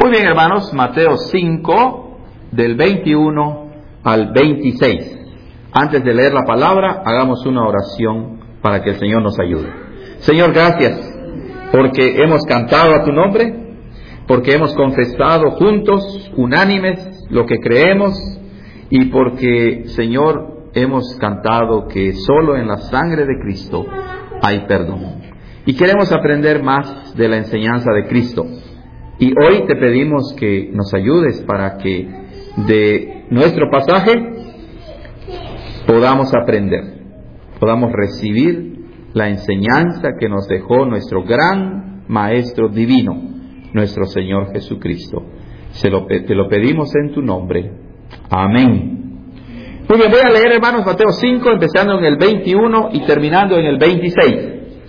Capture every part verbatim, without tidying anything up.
Muy bien, hermanos, Mateo cinco, del veintiuno al veintiséis. Antes de leer la palabra, hagamos una oración para que el Señor nos ayude. Señor, gracias porque hemos cantado a tu nombre, porque hemos confesado juntos, unánimes, lo que creemos, y porque, Señor, hemos cantado que solo en la sangre de Cristo hay perdón. Y queremos aprender más de la enseñanza de Cristo. Y hoy te pedimos que nos ayudes para que de nuestro pasaje podamos aprender, podamos recibir la enseñanza que nos dejó nuestro gran Maestro Divino, nuestro Señor Jesucristo. Se lo, te lo pedimos en tu nombre. Amén. Muy bien, voy a leer, hermanos, Mateo cinco, empezando en el veintiuno y terminando en el veintiséis.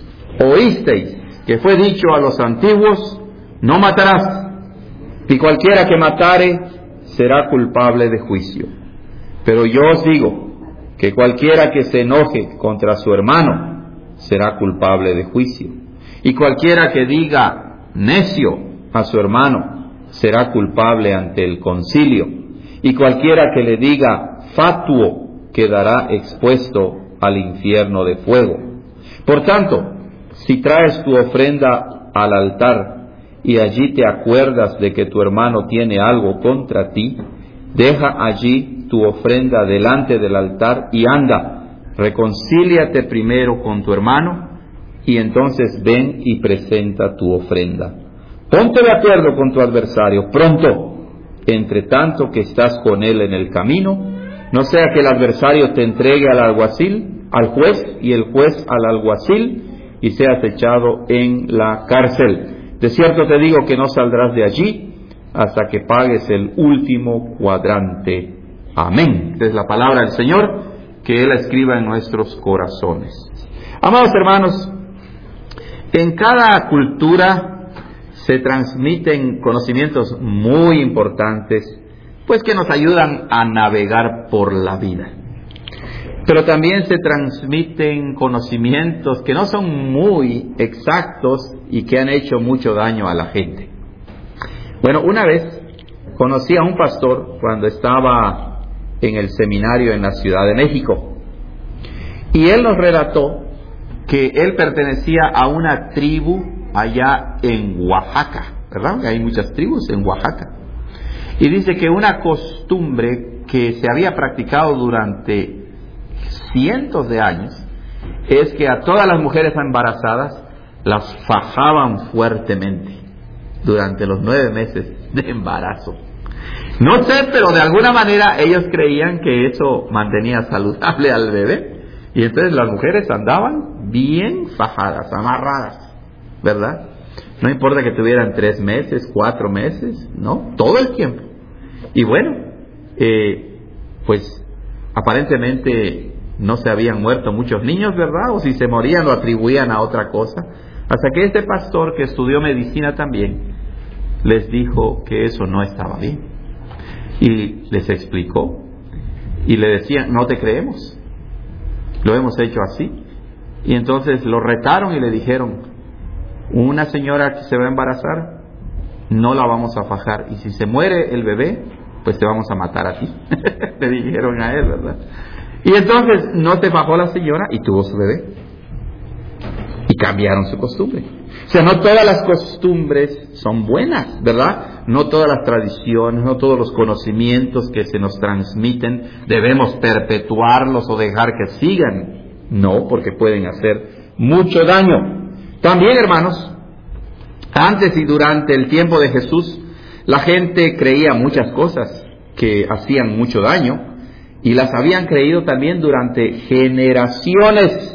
Oísteis que fue dicho a los antiguos: no matarás, y cualquiera que matare será culpable de juicio. Pero yo os digo que cualquiera que se enoje contra su hermano será culpable de juicio. Y cualquiera que diga necio a su hermano será culpable ante el concilio. Y cualquiera que le diga fatuo quedará expuesto al infierno de fuego. Por tanto, si traes tu ofrenda al altar y allí te acuerdas de que tu hermano tiene algo contra ti, deja allí tu ofrenda delante del altar y anda, reconcíliate primero con tu hermano y entonces ven y presenta tu ofrenda. Ponte de acuerdo con tu adversario pronto, entre tanto que estás con él en el camino, no sea que el adversario te entregue al alguacil, al juez, y el juez al alguacil, y seas echado en la cárcel. De cierto te digo que no saldrás de allí hasta que pagues el último cuadrante. Amén. Esta es la palabra del Señor, que Él escriba en nuestros corazones. Amados hermanos, en cada cultura se transmiten conocimientos muy importantes, pues que nos ayudan a navegar por la vida. Pero también se transmiten conocimientos que no son muy exactos y que han hecho mucho daño a la gente. Bueno, una vez conocí a un pastor cuando estaba en el seminario en la Ciudad de México. Y él nos relató que él pertenecía a una tribu allá en Oaxaca, ¿verdad? Hay muchas tribus en Oaxaca. Y dice que una costumbre que se había practicado durante cientos de años es que a todas las mujeres embarazadas las fajaban fuertemente durante los nueve meses de embarazo. No sé, pero de alguna manera ellos creían que eso mantenía saludable al bebé, y entonces las mujeres andaban bien fajadas, amarradas, ¿verdad? No importa que tuvieran tres meses, cuatro meses, no, todo el tiempo. Y bueno, eh, pues aparentemente no se habían muerto muchos niños, ¿verdad? O si se morían lo atribuían a otra cosa. Hasta que este pastor, que estudió medicina también, les dijo que eso no estaba bien. Y les explicó. Y le decían: no te creemos, lo hemos hecho así. Y entonces lo retaron y le dijeron: una señora que se va a embarazar, no la vamos a fajar. Y si se muere el bebé, pues te vamos a matar a ti. Le dijeron a él, ¿verdad? Y entonces no se fajó la señora y tuvo su bebé. Y cambiaron su costumbre. O sea, no todas las costumbres son buenas, ¿verdad? No todas las tradiciones, no todos los conocimientos que se nos transmiten debemos perpetuarlos o dejar que sigan. No, porque pueden hacer mucho daño. También, hermanos, antes y durante el tiempo de Jesús, la gente creía muchas cosas que hacían mucho daño. Y las habían creído también durante generaciones.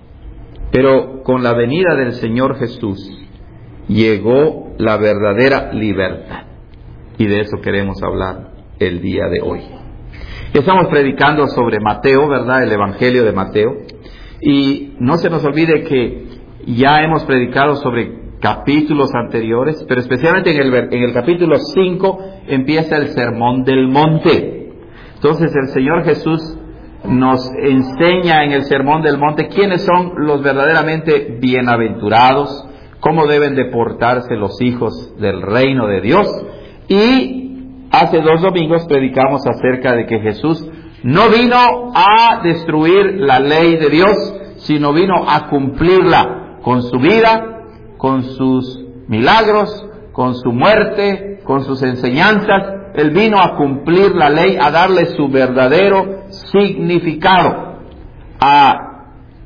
Pero con la venida del Señor Jesús llegó la verdadera libertad. Y de eso queremos hablar el día de hoy. Estamos predicando sobre Mateo, ¿verdad? El Evangelio de Mateo. Y no se nos olvide que ya hemos predicado sobre capítulos anteriores, pero especialmente en el, en el capítulo cinco empieza el Sermón del Monte. Entonces el Señor Jesús nos enseña en el Sermón del Monte quiénes son los verdaderamente bienaventurados, cómo deben de portarse los hijos del reino de Dios. Y hace dos domingos predicamos acerca de que Jesús no vino a destruir la ley de Dios, sino vino a cumplirla con su vida, con sus milagros, con su muerte, con sus enseñanzas. Él vino a cumplir la ley, a darle su verdadero significado, a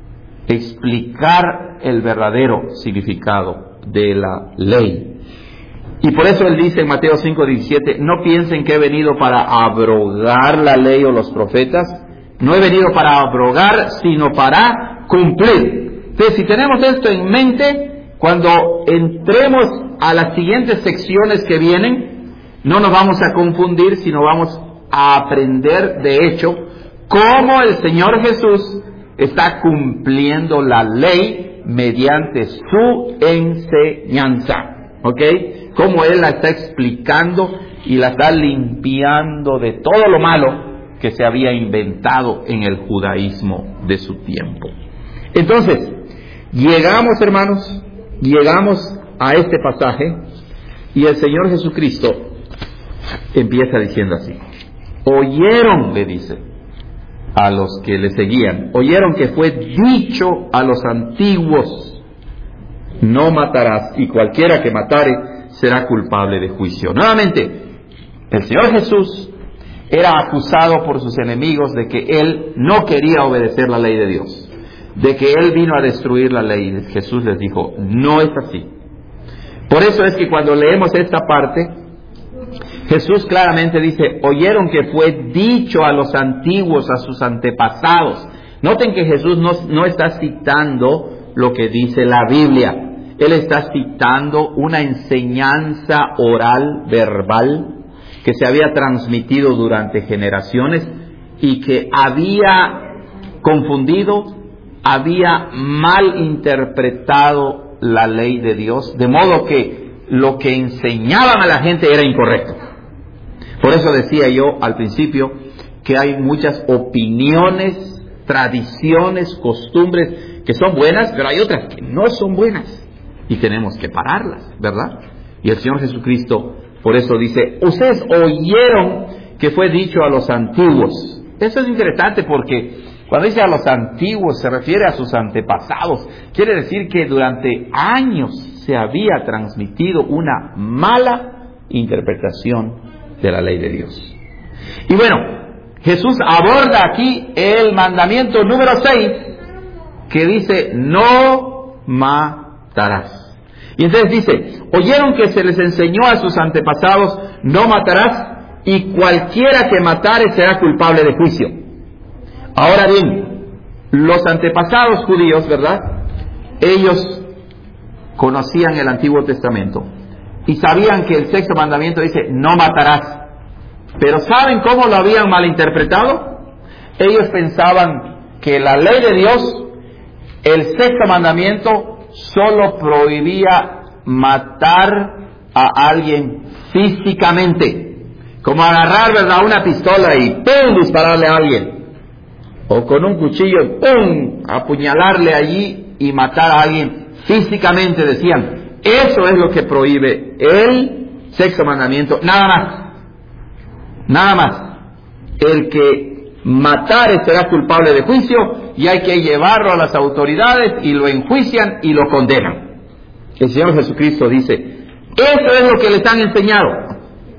explicar el verdadero significado de la ley. Y por eso él dice en Mateo cinco diecisiete, no piensen que he venido para abrogar la ley o los profetas. No he venido para abrogar, sino para cumplir. Entonces, si tenemos esto en mente, cuando entremos a las siguientes secciones que vienen, no nos vamos a confundir, sino vamos a aprender, de hecho, cómo el Señor Jesús está cumpliendo la ley mediante su enseñanza. ¿Ok? Cómo Él la está explicando y la está limpiando de todo lo malo que se había inventado en el judaísmo de su tiempo. Entonces, llegamos, hermanos, llegamos a este pasaje y el Señor Jesucristo empieza diciendo así. Oyeron, le dice a los que le seguían, oyeron que fue dicho a los antiguos, no matarás, y cualquiera que matare será culpable de juicio. Nuevamente, el Señor Jesús era acusado por sus enemigos de que Él no quería obedecer la ley de Dios, de que Él vino a destruir la ley. Jesús les dijo, no es así. Por eso es que cuando leemos esta parte, Jesús claramente dice, oyeron que fue dicho a los antiguos, a sus antepasados. Noten que Jesús no, no está citando lo que dice la Biblia. Él está citando una enseñanza oral, verbal, que se había transmitido durante generaciones y que había confundido, había mal interpretado la ley de Dios, de modo que lo que enseñaban a la gente era incorrecto. Por eso decía yo al principio que hay muchas opiniones, tradiciones, costumbres que son buenas, pero hay otras que no son buenas y tenemos que pararlas, ¿verdad? Y el Señor Jesucristo por eso dice, ustedes oyeron que fue dicho a los antiguos. Eso es interesante porque cuando dice a los antiguos se refiere a sus antepasados. Quiere decir que durante años se había transmitido una mala interpretación de la ley de Dios. Y bueno, Jesús aborda aquí el mandamiento número seis que dice, no matarás. Y entonces dice, oyeron que se les enseñó a sus antepasados, no matarás, y cualquiera que matare será culpable de juicio. Ahora bien, los antepasados judíos, ¿verdad? Ellos conocían el Antiguo Testamento y sabían que el sexto mandamiento dice, no matarás. Pero ¿saben cómo lo habían malinterpretado? Ellos pensaban que la ley de Dios, el sexto mandamiento, solo prohibía matar a alguien físicamente, como agarrar, ¿verdad?, una pistola y ¡pum!, dispararle a alguien, o con un cuchillo ¡pum!, apuñalarle allí y matar a alguien físicamente. Decían, eso es lo que prohíbe el sexto mandamiento, nada más, nada más. El que matare será culpable de juicio y hay que llevarlo a las autoridades y lo enjuician y lo condenan. El Señor Jesucristo dice, eso es lo que les han enseñado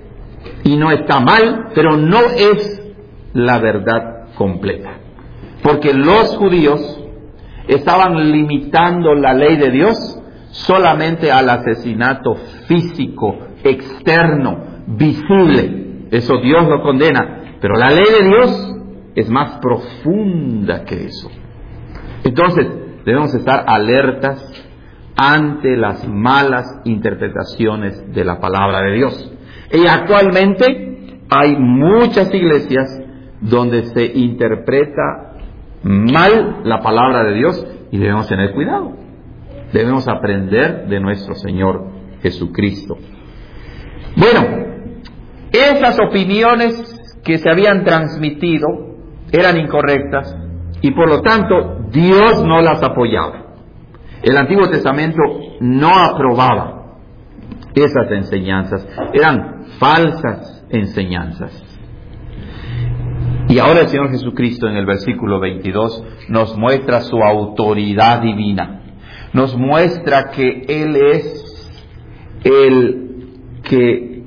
y no está mal, pero no es la verdad completa, porque los judíos estaban limitando la ley de Dios solamente al asesinato físico, externo, visible. Eso Dios lo condena, pero la ley de Dios es más profunda que eso. Entonces, debemos estar alertas ante las malas interpretaciones de la palabra de Dios. Y actualmente hay muchas iglesias donde se interpreta mal la palabra de Dios y debemos tener cuidado. Debemos aprender de nuestro Señor Jesucristo. Bueno, esas opiniones que se habían transmitido eran incorrectas y por lo tanto Dios no las apoyaba. El Antiguo Testamento no aprobaba esas enseñanzas. Eran falsas enseñanzas. Y ahora el Señor Jesucristo en el versículo veintidós nos muestra su autoridad divina. Nos muestra que Él es el que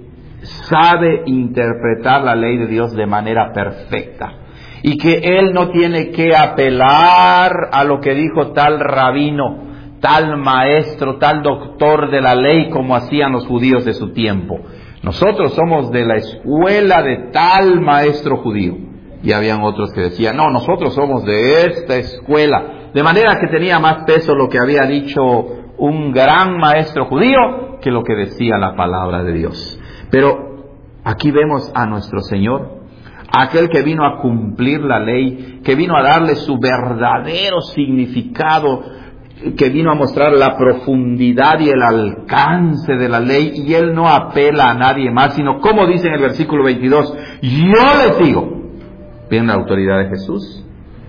sabe interpretar la ley de Dios de manera perfecta. Y que Él no tiene que apelar a lo que dijo tal rabino, tal maestro, tal doctor de la ley como hacían los judíos de su tiempo. Nosotros somos de la escuela de tal maestro judío. Y habían otros que decían, no, nosotros somos de esta escuela. De manera que tenía más peso lo que había dicho un gran maestro judío que lo que decía la palabra de Dios. Pero aquí vemos a nuestro Señor, aquel que vino a cumplir la ley, que vino a darle su verdadero significado, que vino a mostrar la profundidad y el alcance de la ley, y Él no apela a nadie más, sino como dice en el versículo veintidós, yo les digo, ¿ven la autoridad de Jesús?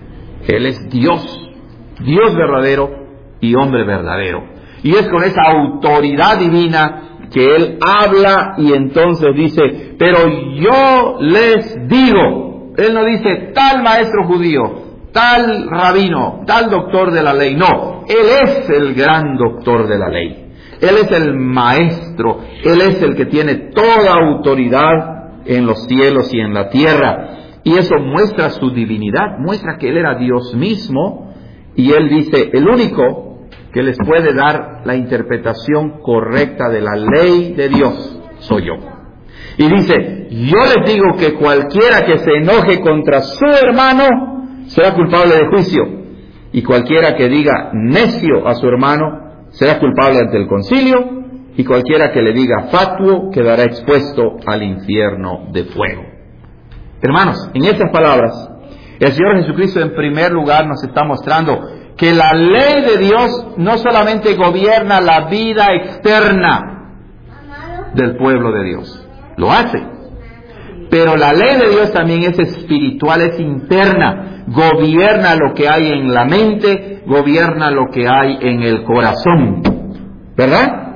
Él es Dios, Dios verdadero y hombre verdadero, y es con esa autoridad divina que Él habla y entonces dice, pero yo les digo. Él no dice tal maestro judío, tal rabino, tal doctor de la ley. No, Él es el gran doctor de la ley. Él es el maestro. Él es el que tiene toda autoridad en los cielos y en la tierra. Y eso muestra su divinidad, muestra que Él era Dios mismo. Y Él dice, el único que les puede dar la interpretación correcta de la ley de Dios soy yo. Y dice, yo les digo que cualquiera que se enoje contra su hermano será culpable de juicio, y cualquiera que diga necio a su hermano será culpable ante el concilio, y cualquiera que le diga fatuo quedará expuesto al infierno de fuego. Hermanos, en estas palabras el Señor Jesucristo en primer lugar nos está mostrando que la ley de Dios no solamente gobierna la vida externa del pueblo de Dios, lo hace, pero la ley de Dios también es espiritual, es interna, gobierna lo que hay en la mente, gobierna lo que hay en el corazón, ¿verdad?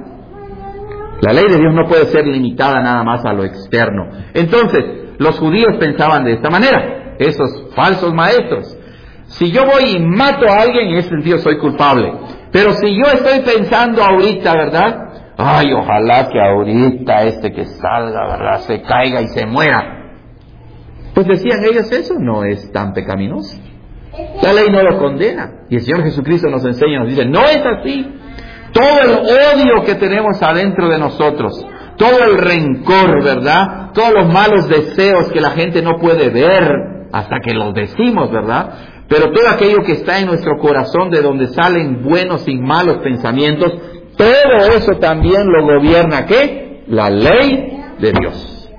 La ley de Dios no puede ser limitada nada más a lo externo. Entonces, los judíos pensaban de esta manera, esos falsos maestros. Si yo voy y mato a alguien, en ese sentido soy culpable. Pero si yo estoy pensando ahorita, ¿verdad? Ay, ojalá que ahorita este que salga, ¿verdad? Se caiga y se muera. Pues decían ellos, eso no es tan pecaminoso. La ley no lo condena. Y el Señor Jesucristo nos enseña, nos dice, no es así. Todo el odio que tenemos adentro de nosotros, todo el rencor, ¿verdad? Todos los malos deseos que la gente no puede ver hasta que los decimos, ¿verdad? Pero todo aquello que está en nuestro corazón, de donde salen buenos y malos pensamientos, todo eso también lo gobierna, ¿qué? La ley de Dios.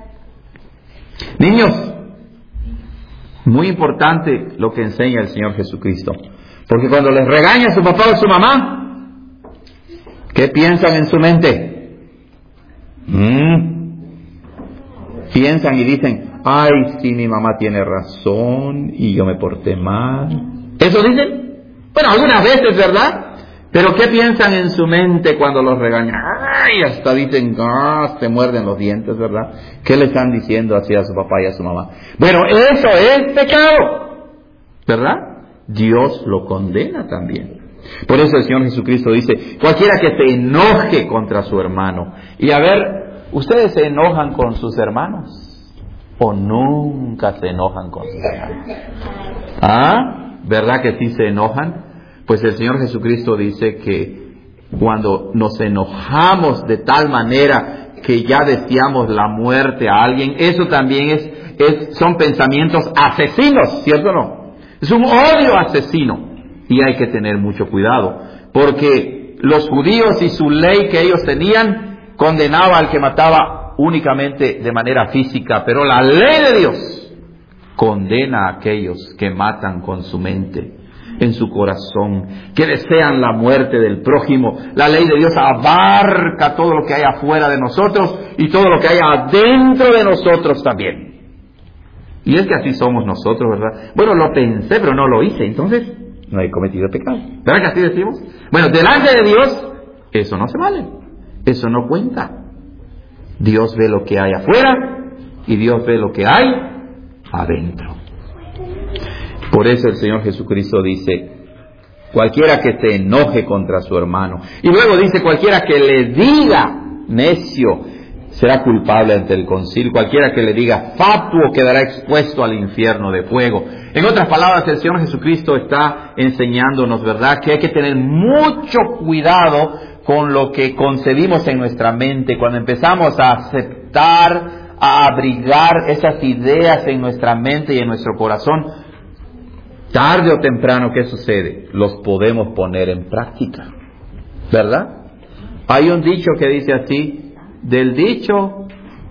Niños, muy importante lo que enseña el Señor Jesucristo. Porque cuando les regaña a su papá o a su mamá, ¿qué piensan en su mente? ¿Mm? Piensan y dicen, ay, sí, mi mamá tiene razón y yo me porté mal. ¿Eso dicen? Bueno, algunas veces, ¿verdad? Pero ¿qué piensan en su mente cuando los regañan? Ay, hasta dicen, ah, se muerden los dientes, ¿verdad? ¿Qué le están diciendo así a su papá y a su mamá? Bueno, eso es pecado, ¿verdad? Dios lo condena también. Por eso el Señor Jesucristo dice, cualquiera que se enoje contra su hermano. Y a ver, ¿ustedes se enojan con sus hermanos? ¿O nunca se enojan con sus hermanos? ¿Ah? ¿Verdad que sí se enojan? Pues el Señor Jesucristo dice que cuando nos enojamos de tal manera que ya deseamos la muerte a alguien, eso también es, es son pensamientos asesinos, ¿cierto o no? Es un odio asesino. Y hay que tener mucho cuidado, porque los judíos y su ley que ellos tenían condenaba al que mataba únicamente de manera física, pero la ley de Dios condena a aquellos que matan con su mente, en su corazón, que desean la muerte del prójimo. La ley de Dios abarca todo lo que hay afuera de nosotros y todo lo que hay adentro de nosotros también. Y es que así somos nosotros, ¿verdad? Bueno, lo pensé, pero no lo hice, entonces no he cometido pecado. ¿Verdad que así decimos? Bueno, delante de Dios, eso no se vale. Eso no cuenta. Dios ve lo que hay afuera y Dios ve lo que hay adentro. Por eso el Señor Jesucristo dice, cualquiera que se enoje contra su hermano. Y luego dice, cualquiera que le diga necio será culpable ante el concilio. Cualquiera que le diga fatuo quedará expuesto al infierno de fuego. En otras palabras, el Señor Jesucristo está enseñándonos, ¿verdad?, que hay que tener mucho cuidado con lo que concebimos en nuestra mente. Cuando empezamos a aceptar, a abrigar esas ideas en nuestra mente y en nuestro corazón, tarde o temprano, ¿qué sucede? Los podemos poner en práctica, ¿verdad? Hay un dicho que dice así, del dicho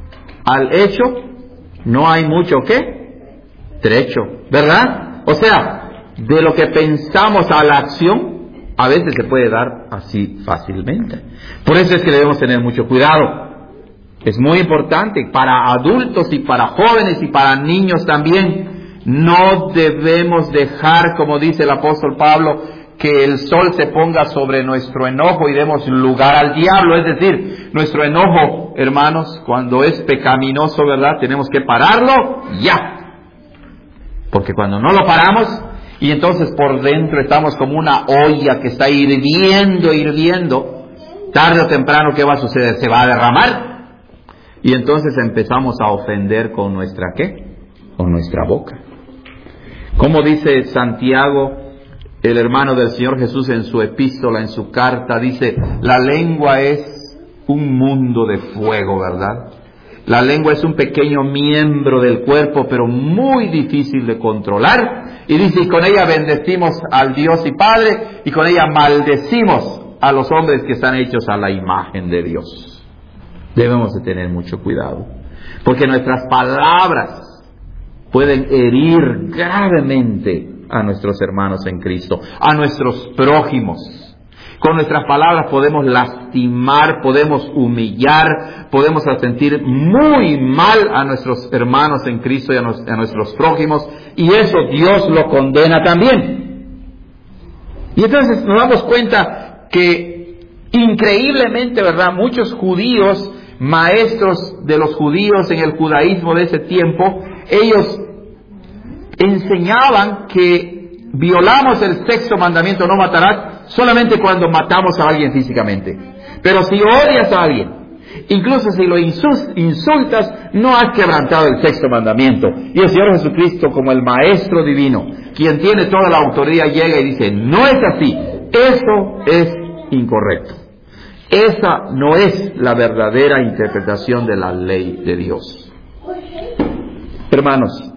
al hecho no hay mucho ¿qué? Trecho, ¿verdad? O sea, de lo que pensamos a la acción, a veces se puede dar así fácilmente. Por eso es que debemos tener mucho cuidado. Es muy importante para adultos y para jóvenes y para niños también. No debemos dejar, como dice el apóstol Pablo, que el sol se ponga sobre nuestro enojo y demos lugar al diablo. Es decir, nuestro enojo, hermanos, cuando es pecaminoso, ¿verdad?, tenemos que pararlo ya. Porque cuando no lo paramos, y entonces por dentro estamos como una olla que está hirviendo, hirviendo, tarde o temprano, ¿qué va a suceder? Se va a derramar. Y entonces empezamos a ofender con nuestra, ¿qué? Con nuestra boca. Como dice Santiago, el hermano del Señor Jesús, en su epístola, en su carta, dice, la lengua es un mundo de fuego, ¿verdad? La lengua es un pequeño miembro del cuerpo, pero muy difícil de controlar. Y dice, y con ella bendecimos al Dios y Padre, y con ella maldecimos a los hombres que están hechos a la imagen de Dios. Debemos de tener mucho cuidado, porque nuestras palabras pueden herir gravemente a nuestros hermanos en Cristo, a nuestros prójimos. Con nuestras palabras podemos lastimar, podemos humillar, podemos sentir muy mal a nuestros hermanos en Cristo y a, nos, a nuestros prójimos, y eso Dios lo condena también. Y entonces nos damos cuenta que increíblemente, ¿verdad?, muchos judíos, maestros de los judíos en el judaísmo de ese tiempo, ellos enseñaban que violamos el sexto mandamiento, no matarás, solamente cuando matamos a alguien físicamente. Pero si odias a alguien, incluso si lo insultas, no has quebrantado el sexto mandamiento. Y el Señor Jesucristo, como el Maestro Divino, quien tiene toda la autoridad, llega y dice, no es así, eso es incorrecto. Esa no es la verdadera interpretación de la ley de Dios. Hermanos,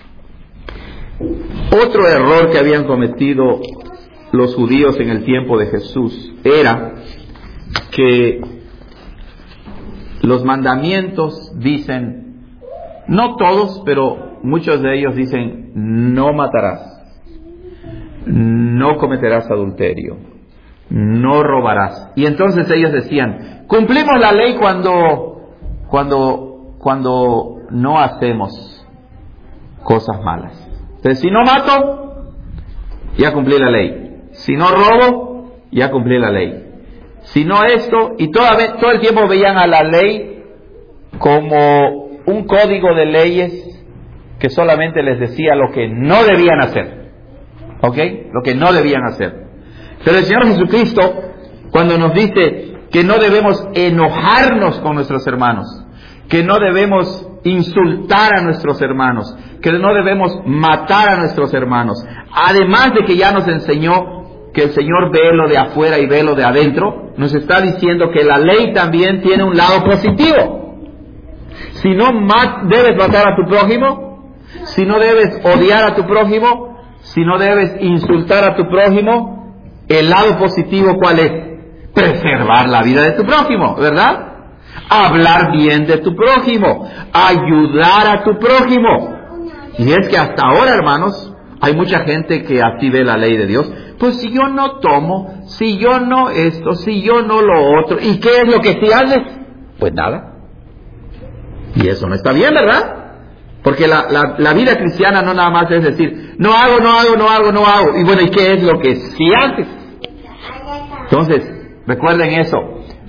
otro error que habían cometido los judíos en el tiempo de Jesús era que los mandamientos dicen, no todos, pero muchos de ellos dicen, no matarás, no cometerás adulterio, no robarás. Y entonces ellos decían, cumplimos la ley cuando, cuando, cuando no hacemos cosas malas. Entonces, si no mato, ya cumplí la ley. Si no robo, ya cumplí la ley. Si no esto, y toda vez, todo el tiempo veían a la ley como un código de leyes que solamente les decía lo que no debían hacer. ¿Ok? Lo que no debían hacer. Pero el Señor Jesucristo, cuando nos dice que no debemos enojarnos con nuestros hermanos, que no debemos insultar a nuestros hermanos, que no debemos matar a nuestros hermanos, además de que ya nos enseñó que el Señor ve lo de afuera y ve lo de adentro, nos está diciendo que la ley también tiene un lado positivo. Si no mat- debes matar a tu prójimo, si no debes odiar a tu prójimo, si no debes insultar a tu prójimo, el lado positivo, ¿cuál es? Preservar la vida de tu prójimo, ¿verdad? Hablar bien de tu prójimo, ayudar a tu prójimo. Y es que hasta ahora, hermanos, hay mucha gente que así ve la ley de Dios. Pues si yo no tomo, si yo no esto, si yo no lo otro, ¿y qué es lo que sí haces? Pues nada. Y eso no está bien, ¿verdad? Porque la, la, la vida cristiana no nada más es decir, no hago, no hago, no hago, no hago. Y bueno, ¿y qué es lo que sí haces? Entonces, recuerden eso.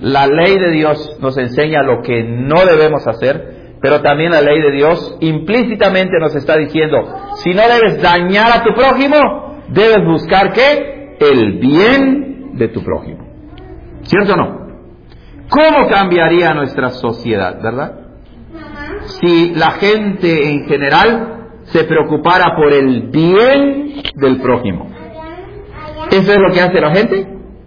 la ley de Dios nos enseña lo que no debemos hacer, pero también la ley de Dios implícitamente nos está diciendo, si no debes dañar a tu prójimo, debes buscar ¿qué? El bien de tu prójimo. ¿Cierto o no? ¿Cómo cambiaría nuestra sociedad, verdad? Si la gente en general se preocupara por el bien del prójimo. ¿Eso es lo que hace la gente?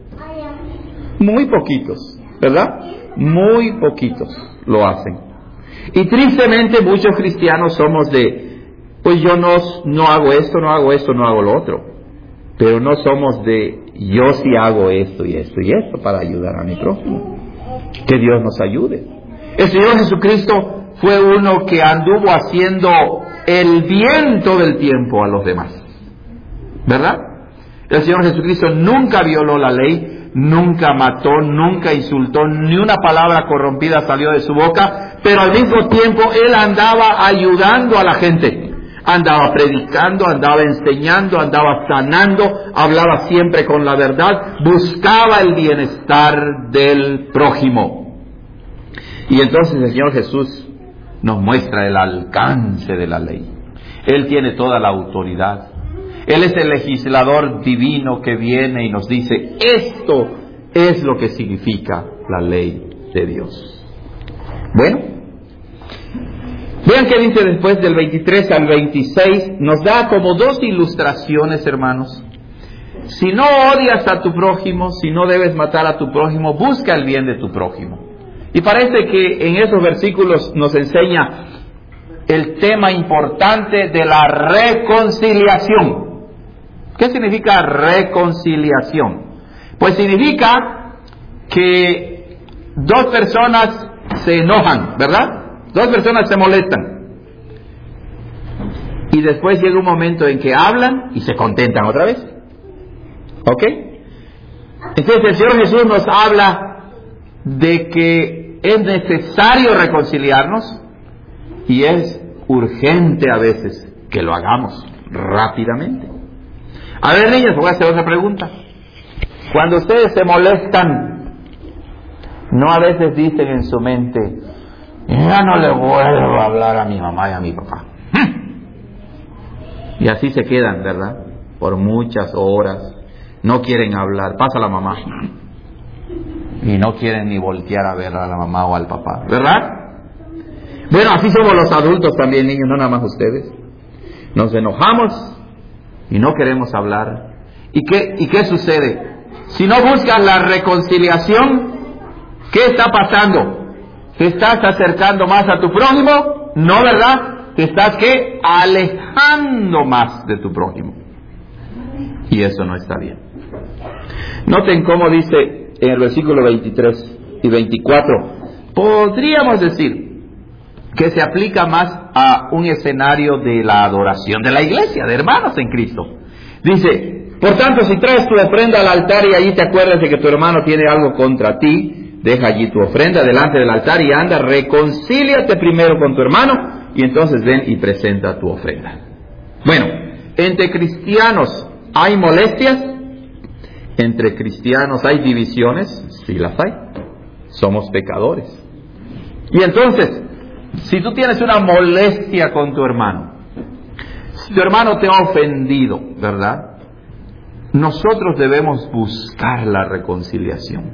Muy poquitos, ¿verdad? Muy poquitos lo hacen. Y tristemente muchos cristianos somos de, pues yo no, no hago esto, no hago esto, no hago lo otro. Pero no somos de, yo sí hago esto y esto y esto para ayudar a mi prójimo. Que Dios nos ayude. El Señor Jesucristo fue uno que anduvo haciendo el bien todo el tiempo a los demás, ¿verdad? El Señor Jesucristo nunca violó la ley, nunca mató, nunca insultó, ni una palabra corrompida salió de su boca, pero al mismo tiempo Él andaba ayudando a la gente, andaba predicando, andaba enseñando, andaba sanando, hablaba siempre con la verdad, buscaba el bienestar del prójimo. Y entonces el Señor Jesús nos muestra el alcance de la ley. Él tiene toda la autoridad. Él es el legislador divino que viene y nos dice, esto es lo que significa la ley de Dios. Bueno, vean que dice después del veintitrés al veintiséis, nos da como dos ilustraciones, hermanos. Si no odias a tu prójimo, si no debes matar a tu prójimo, busca el bien de tu prójimo. Y parece que en esos versículos nos enseña el tema importante de la reconciliación. ¿Qué significa reconciliación? Pues significa que dos personas se enojan, ¿verdad? Dos personas se molestan. Y después llega un momento en que hablan y se contentan otra vez. ¿Ok? Entonces el Señor Jesús nos habla de que es necesario reconciliarnos y es urgente a veces que lo hagamos rápidamente. A ver, niños, voy a hacer otra pregunta. Cuando ustedes se molestan, ¿no a veces dicen en su mente, ya no le vuelvo a hablar a mi mamá y a mi papá? Y así se quedan, ¿verdad? Por muchas horas. No quieren hablar. Pasa la mamá. Y no quieren ni voltear a ver a la mamá o al papá, ¿verdad? Bueno, así somos los adultos también, niños, no nada más ustedes. Nos enojamos y no queremos hablar. ¿Y qué, y qué sucede? Si no buscas la reconciliación, ¿qué está pasando? ¿Te estás acercando más a tu prójimo? No, ¿verdad? Te estás, ¿qué? Alejando más de tu prójimo. Y eso no está bien. Noten cómo dice en el versículo veintitrés y veinticuatro, podríamos decir que se aplica más a un escenario de la adoración de la iglesia, de hermanos en Cristo. Dice, por tanto, si traes tu ofrenda al altar y allí te acuerdas de que tu hermano tiene algo contra ti, deja allí tu ofrenda delante del altar y anda, reconcíliate primero con tu hermano y entonces ven y presenta tu ofrenda. Bueno, entre cristianos hay molestias. Entre cristianos hay divisiones, sí las hay. Somos pecadores. Y entonces, si tú tienes una molestia con tu hermano, si tu hermano te ha ofendido, ¿verdad? Nosotros debemos buscar la reconciliación.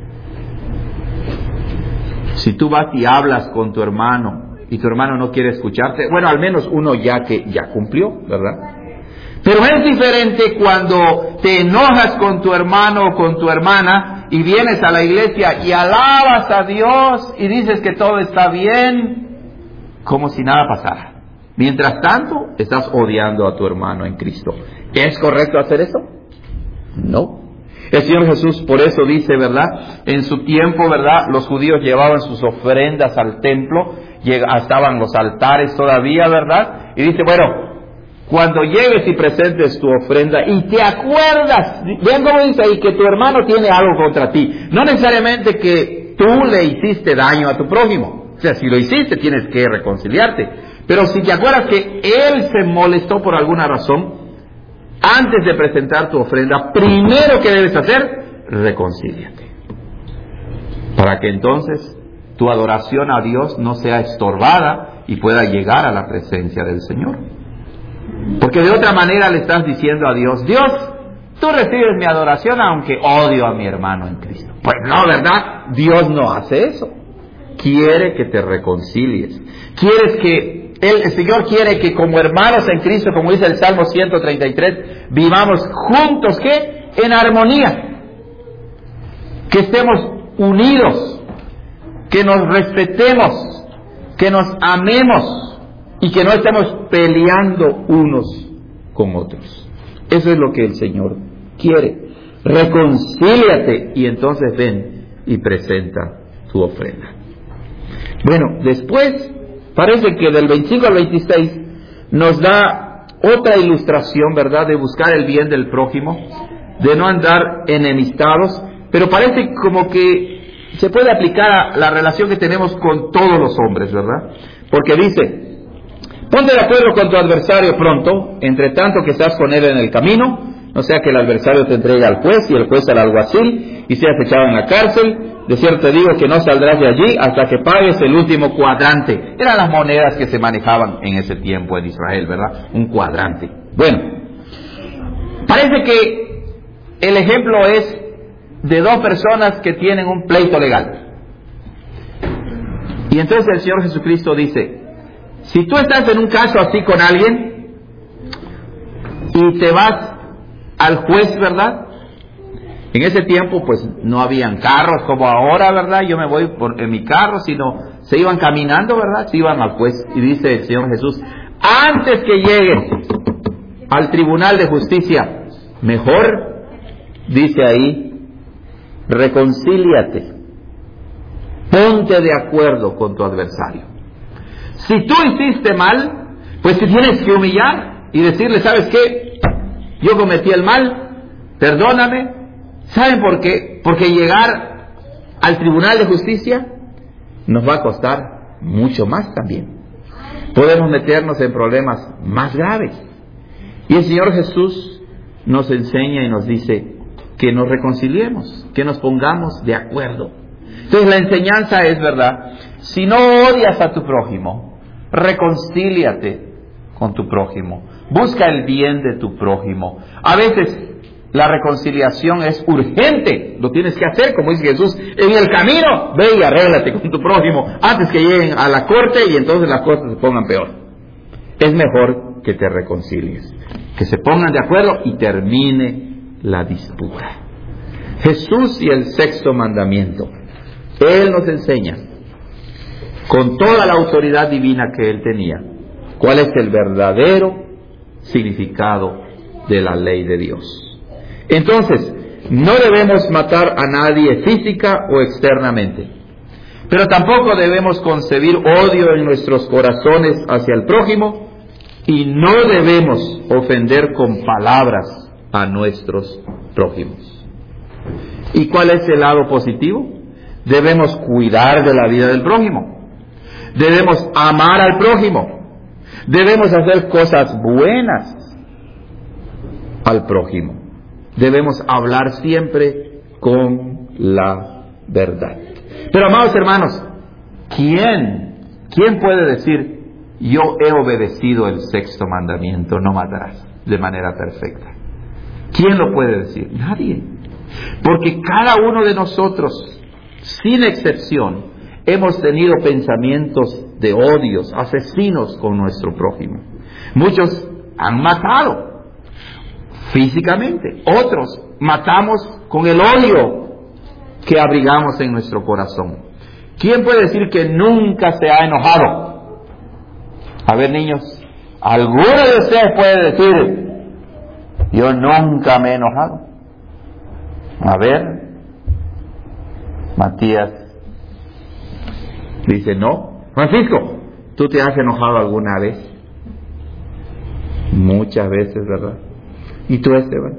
Si tú vas y hablas con tu hermano y tu hermano no quiere escucharte, bueno, al menos uno ya que ya cumplió, ¿verdad? Pero es diferente cuando te enojas con tu hermano o con tu hermana y vienes a la iglesia y alabas a Dios y dices que todo está bien, como si nada pasara. Mientras tanto, estás odiando a tu hermano en Cristo. ¿Es correcto hacer eso? No. El Señor Jesús por eso dice, ¿verdad? En su tiempo, ¿verdad? Los judíos llevaban sus ofrendas al templo, estaban los altares todavía, ¿verdad? Y dice, bueno, cuando llegues y presentes tu ofrenda y te acuerdas, vean cómo dice ahí, que tu hermano tiene algo contra ti. No necesariamente que tú le hiciste daño a tu prójimo. O sea, si lo hiciste tienes que reconciliarte. Pero si te acuerdas que él se molestó por alguna razón, antes de presentar tu ofrenda, primero que debes hacer, reconcíliate. para que entonces tu adoración a Dios no sea estorbada y pueda llegar a la presencia del Señor. Porque de otra manera le estás diciendo a Dios: Dios, tú recibes mi adoración aunque odio a mi hermano en Cristo. Pues no, ¿verdad? Dios no hace eso. Quiere que te reconcilies. Quieres que Él, el Señor quiere que como hermanos en Cristo, como dice el Salmo ciento treinta y tres, vivamos juntos, ¿qué? En armonía. Que estemos unidos, que nos respetemos, que nos amemos y que no estemos peleando unos con otros. Eso es lo que el Señor quiere. Reconcíliate y entonces ven y presenta tu ofrenda. Bueno, después parece que del veinticinco al veintiséis nos da otra ilustración, ¿verdad?, de buscar el bien del prójimo, de no andar enemistados, pero parece como que se puede aplicar a la relación que tenemos con todos los hombres, ¿verdad? Porque dice: ponte de acuerdo con tu adversario pronto, entre tanto que estás con él en el camino, no sea que el adversario te entregue al juez y el juez al alguacil y seas echado en la cárcel. De cierto te digo que no saldrás de allí hasta que pagues el último cuadrante. Eran las monedas que se manejaban en ese tiempo en Israel, ¿verdad? Un cuadrante. Bueno, parece que el ejemplo es de dos personas que tienen un pleito legal. Y entonces el Señor Jesucristo dice: si tú estás en un caso así con alguien y te vas al juez, ¿verdad? En ese tiempo pues no habían carros como ahora, ¿verdad? Yo me voy por, en mi carro, sino se iban caminando, ¿verdad? Se iban al juez. Y dice el Señor Jesús: antes que lleguen al tribunal de justicia, mejor, dice ahí, reconcíliate, ponte de acuerdo con tu adversario. Si tú hiciste mal, pues te tienes que humillar y decirle: ¿sabes qué? Yo cometí el mal, perdóname. ¿Saben por qué? Porque llegar al tribunal de justicia nos va a costar mucho más también. Podemos meternos en problemas más graves. Y el Señor Jesús nos enseña y nos dice que nos reconciliemos, que nos pongamos de acuerdo. Entonces la enseñanza es, ¿verdad? Si no odias a tu prójimo, reconcíliate con tu prójimo. Busca el bien de tu prójimo. A veces la reconciliación es urgente, lo tienes que hacer, como dice Jesús, en el camino, ve y arréglate con tu prójimo, antes que lleguen a la corte y entonces las cosas se pongan peor. Es mejor que te reconcilies, que se pongan de acuerdo y termine la disputa. Jesús y el sexto mandamiento, Él nos enseña, con toda la autoridad divina que Él tenía, cuál es el verdadero significado de la ley de Dios. Entonces, no debemos matar a nadie física o externamente, pero tampoco debemos concebir odio en nuestros corazones hacia el prójimo y no debemos ofender con palabras a nuestros prójimos. ¿Y cuál es el lado positivo? Debemos cuidar de la vida del prójimo, debemos amar al prójimo, debemos hacer cosas buenas al prójimo. Debemos hablar siempre con la verdad. Pero amados hermanos, ¿quién, quién puede decir: yo he obedecido el sexto mandamiento, no matarás, de manera perfecta? ¿Quién lo puede decir? Nadie. Porque cada uno de nosotros, sin excepción, hemos tenido pensamientos de odios, asesinos con nuestro prójimo. Muchos han matado físicamente, otros matamos con el odio que abrigamos en nuestro corazón. ¿Quién puede decir que nunca se ha enojado? A ver, niños, ¿alguno de ustedes puede decir: yo nunca me he enojado? A ver, Matías dice: no. Francisco, ¿tú te has enojado alguna vez? Muchas veces, ¿verdad? ¿Y tú, Esteban?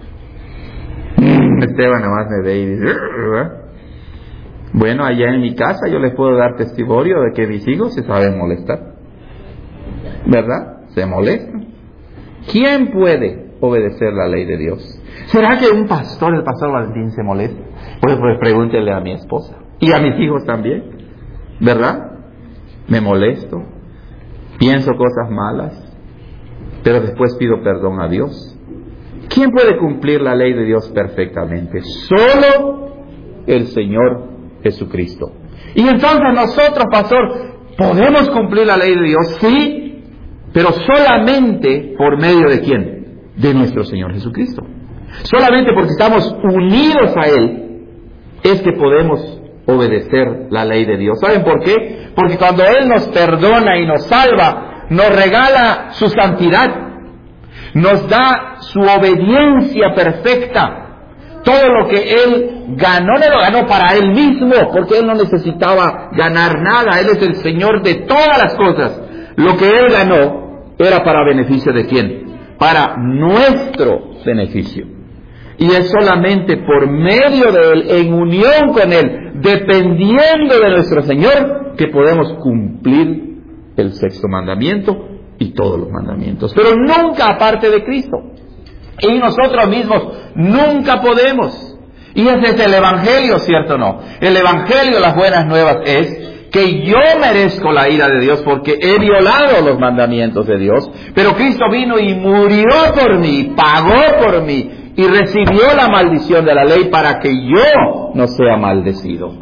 Mm, Esteban nada más me ve y dice: ¿verdad? Bueno, allá en mi casa yo les puedo dar testimonio de que mis hijos se saben molestar, ¿verdad? Se molestan. ¿Quién puede obedecer la ley de Dios? ¿Será que un pastor, el pastor Valentín, se molesta? Pues, pues pregúntele a mi esposa. Y a mis hijos también, ¿verdad? Me molesto, pienso cosas malas, pero después pido perdón a Dios. ¿Quién puede cumplir la ley de Dios perfectamente? Solo el Señor Jesucristo. Y entonces nosotros, pastor, ¿podemos cumplir la ley de Dios? Sí, pero solamente por medio de ¿quién? De nuestro Señor Jesucristo. Solamente porque estamos unidos a Él es que podemos obedecer la ley de Dios. ¿Saben por qué? Porque cuando Él nos perdona y nos salva, nos regala su santidad, nos da su obediencia perfecta. Todo lo que Él ganó, no lo ganó para Él mismo, porque Él no necesitaba ganar nada. Él es el Señor de todas las cosas. Lo que Él ganó era para beneficio de ¿quién? Para nuestro beneficio. Y es solamente por medio de Él, en unión con Él, dependiendo de nuestro Señor, que podemos cumplir el sexto mandamiento y todos los mandamientos. Pero nunca aparte de Cristo. Y nosotros mismos nunca podemos. Y ese es el Evangelio, ¿cierto o no? El Evangelio, las buenas nuevas, es que yo merezco la ira de Dios porque he violado los mandamientos de Dios, pero Cristo vino y murió por mí, pagó por mí y recibió la maldición de la ley para que yo no sea maldecido.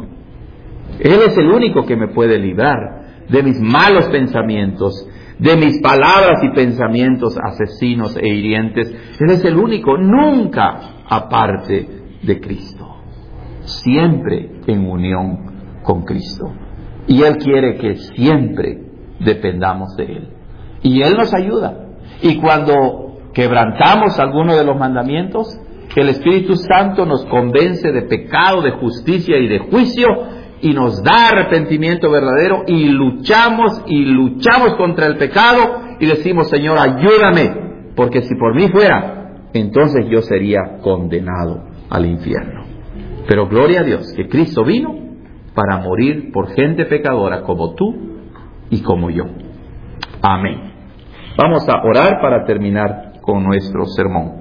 Él es el único que me puede librar de mis malos pensamientos, de mis palabras y pensamientos asesinos e hirientes. Él es el único, nunca aparte de Cristo, siempre en unión con Cristo. Y Él quiere que siempre dependamos de Él. Y Él nos ayuda. Y cuando quebrantamos alguno de los mandamientos, el Espíritu Santo nos convence de pecado, de justicia y de juicio, y nos da arrepentimiento verdadero, y luchamos y luchamos contra el pecado, y decimos: Señor, ayúdame, porque si por mí fuera, entonces yo sería condenado al infierno. Pero gloria a Dios que Cristo vino para morir por gente pecadora como tú y como yo. Amén. Vamos a orar para terminar con nuestro sermón.